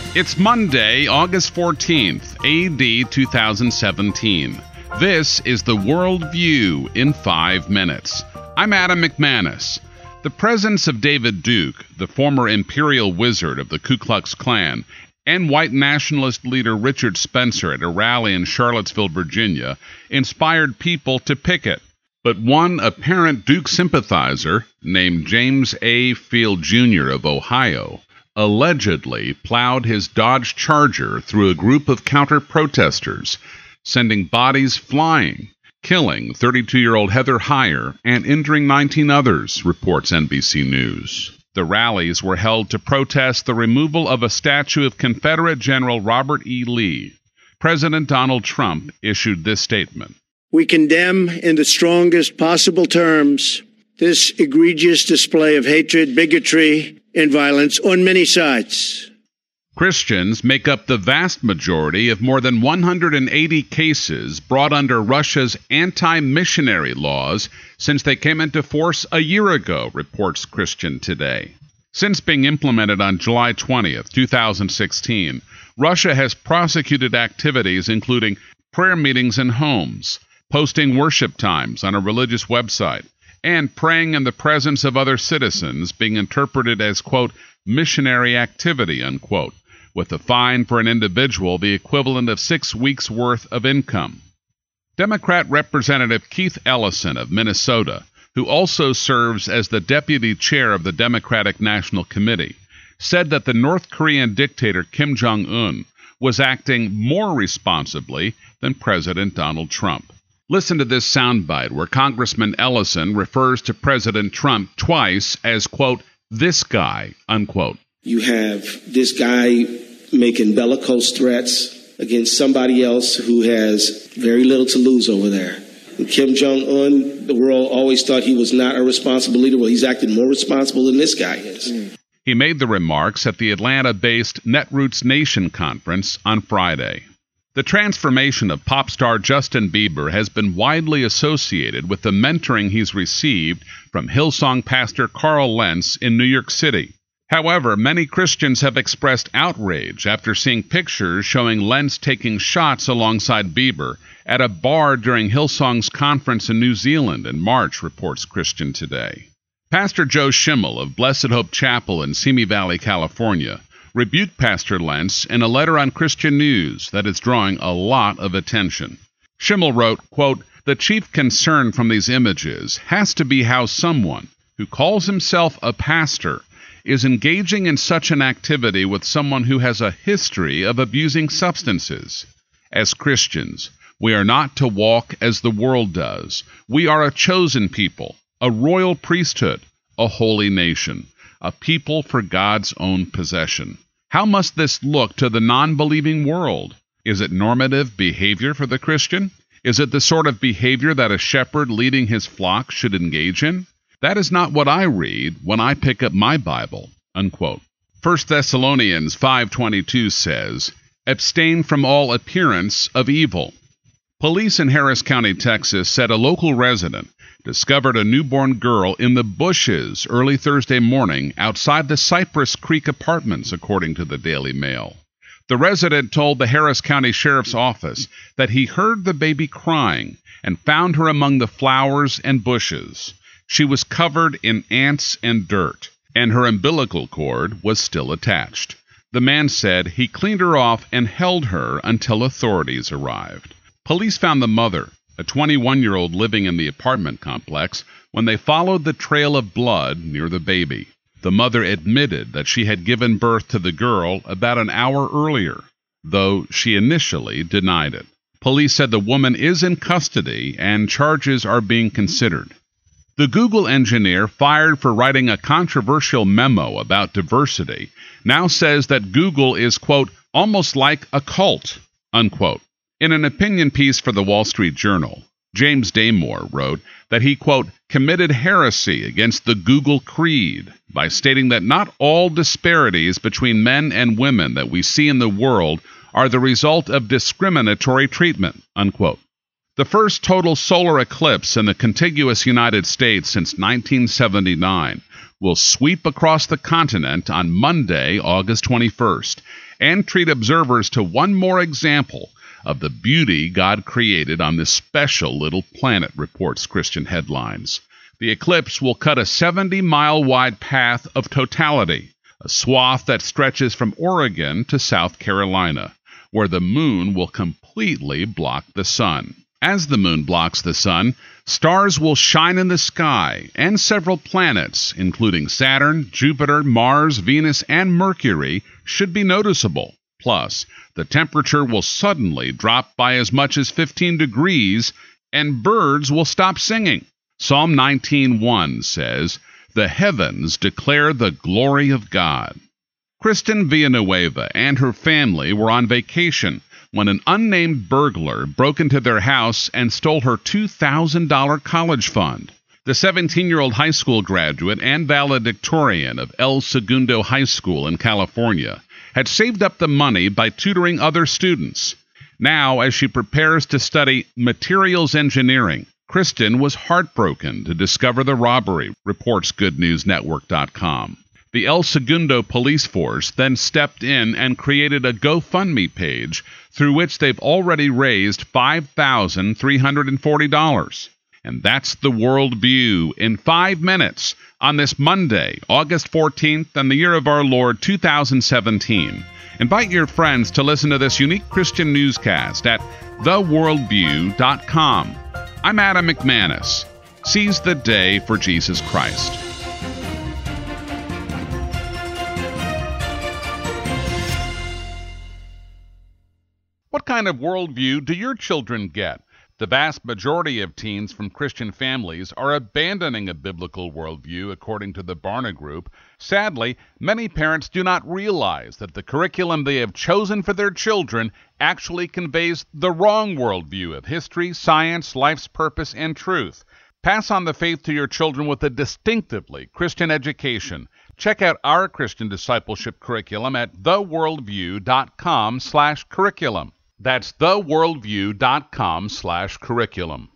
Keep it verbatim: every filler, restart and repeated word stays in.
It's Monday, August fourteenth, A D two thousand seventeen. This is the World View in five minutes. I'm Adam McManus. The presence of David Duke, the former imperial wizard of the Ku Klux Klan, and white nationalist leader Richard Spencer at a rally in Charlottesville, Virginia, inspired people to picket. But one apparent Duke sympathizer, named James A. Field Junior of Ohio, allegedly plowed his Dodge Charger through a group of counter-protesters, sending bodies flying, killing thirty-two-year-old Heather Heyer and injuring nineteen others, reports N B C News. The rallies were held to protest the removal of a statue of Confederate General Robert E. Lee. President Donald Trump issued this statement. We condemn in the strongest possible terms this egregious display of hatred, bigotry, and violence on many sides. Christians make up the vast majority of more than one hundred eighty cases brought under Russia's anti-missionary laws since they came into force a year ago, reports Christian Today. Since being implemented on July twentieth, two thousand sixteen, Russia has prosecuted activities including prayer meetings in homes, posting worship times on a religious website, and praying in the presence of other citizens being interpreted as, quote, missionary activity, unquote, with a fine for an individual the equivalent of six weeks' worth of income. Democrat Representative Keith Ellison of Minnesota, who also serves as the deputy chair of the Democratic National Committee, said that the North Korean dictator Kim Jong-un was acting more responsibly than President Donald Trump. Listen to this soundbite where Congressman Ellison refers to President Trump twice as, quote, this guy, unquote. You have this guy making bellicose threats against somebody else who has very little to lose over there. And Kim Jong-un, the world always thought he was not a responsible leader. Well, he's acted more responsible than this guy is. He made the remarks at the Atlanta-based Netroots Nation conference on Friday. The transformation of pop star Justin Bieber has been widely associated with the mentoring he's received from Hillsong pastor Carl Lentz in New York City. However, many Christians have expressed outrage after seeing pictures showing Lentz taking shots alongside Bieber at a bar during Hillsong's conference in New Zealand in March, reports Christian Today. Pastor Joe Schimmel of Blessed Hope Chapel in Simi Valley, California, rebuked Pastor Lentz in a letter on Christian News that is drawing a lot of attention. Schimmel wrote, quote, the chief concern from these images has to be how someone who calls himself a pastor is engaging in such an activity with someone who has a history of abusing substances. As Christians, we are not to walk as the world does. We are a chosen people, a royal priesthood, a holy nation, a people for God's own possession. How must this look to the non-believing world? Is it normative behavior for the Christian? Is it the sort of behavior that a shepherd leading his flock should engage in? That is not what I read when I pick up my Bible, unquote. First Thessalonians five twenty-two says, abstain from all appearance of evil. Police in Harris County, Texas, said a local resident discovered a newborn girl in the bushes early Thursday morning outside the Cypress Creek Apartments, according to the Daily Mail. The resident told the Harris County Sheriff's Office that he heard the baby crying and found her among the flowers and bushes. She was covered in ants and dirt, and her umbilical cord was still attached. The man said he cleaned her off and held her until authorities arrived. Police found the mother, a twenty-one-year-old living in the apartment complex, when they followed the trail of blood near the baby. The mother admitted that she had given birth to the girl about an hour earlier, though she initially denied it. Police said the woman is in custody and charges are being considered. The Google engineer fired for writing a controversial memo about diversity now says that Google is, quote, almost like a cult, unquote. In an opinion piece for the Wall Street Journal, James Damore wrote that he, quote, committed heresy against the Google creed by stating that not all disparities between men and women that we see in the world are the result of discriminatory treatment, unquote. The first total solar eclipse in the contiguous United States since nineteen seventy-nine will sweep across the continent on Monday, August twenty-first, and treat observers to one more example of the beauty God created on this special little planet, reports Christian Headlines. The eclipse will cut a seventy-mile wide path of totality, a swath that stretches from Oregon to South Carolina, where the moon will completely block the sun. As the moon blocks the sun, stars will shine in the sky, and several planets, including Saturn, Jupiter, Mars, Venus, and Mercury, should be noticeable. Plus, the temperature will suddenly drop by as much as fifteen degrees, and birds will stop singing. Psalm nineteen one says, "The heavens declare the glory of God." Kristen Villanueva and her family were on vacation when an unnamed burglar broke into their house and stole her two thousand dollars college fund. The seventeen-year-old high school graduate and valedictorian of El Segundo High School in California had saved up the money by tutoring other students. Now, as she prepares to study materials engineering, Kristen was heartbroken to discover the robbery, reports Good News Network dot com. The El Segundo police force then stepped in and created a GoFundMe page through which they've already raised five thousand three hundred forty dollars. And that's the World View in five minutes on this Monday, August fourteenth, and the year of our Lord two thousand seventeen. Invite your friends to listen to this unique Christian newscast at the world view dot com. I'm Adam McManus. Seize the day for Jesus Christ. What kind of worldview do your children get? The vast majority of teens from Christian families are abandoning a biblical worldview, according to the Barna Group. Sadly, many parents do not realize that the curriculum they have chosen for their children actually conveys the wrong worldview of history, science, life's purpose, and truth. Pass on the faith to your children with a distinctively Christian education. Check out our Christian discipleship curriculum at the world view dot com slash curriculum. That's the world view dot com slash curriculum.